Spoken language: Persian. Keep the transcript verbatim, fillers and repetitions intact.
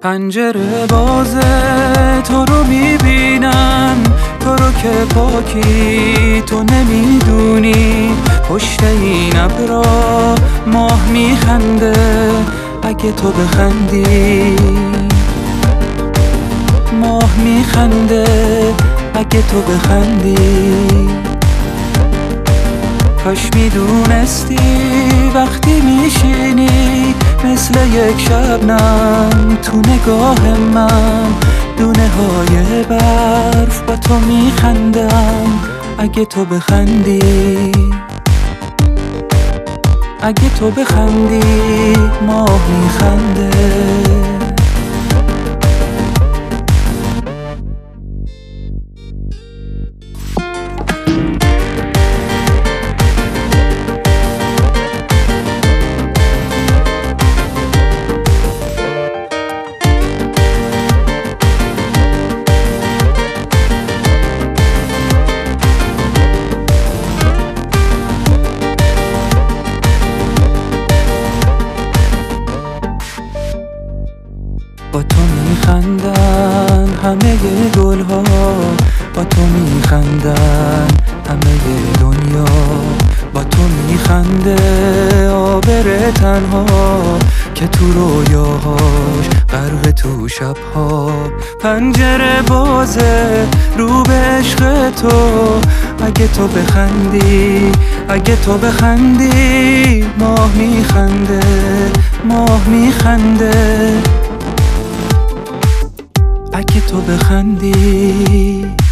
پنجره بازه، تو رو میبینم، تو رو که پاکی تو نمیدونی. پشت این ابرا ماه میخنده، اگه تو بخندی. ماه میخنده اگه تو بخندی. کاش میدونستی وقتی میشینی مثل یک شبنم تو نگاه من، دونه های برف با تو میخندم اگه تو بخندی. اگه تو بخندی ماه میخنده. با تو میخندن همه گلها، با تو میخندن همه دنیا. با تو میخنده عابر تنها که تو رویاهاش غرق تو شبها. پنجره بازه رو به عشق تو، اگه تو بخندی. اگه تو بخندی ماه میخنده. ماه میخنده اگه تو بخندی.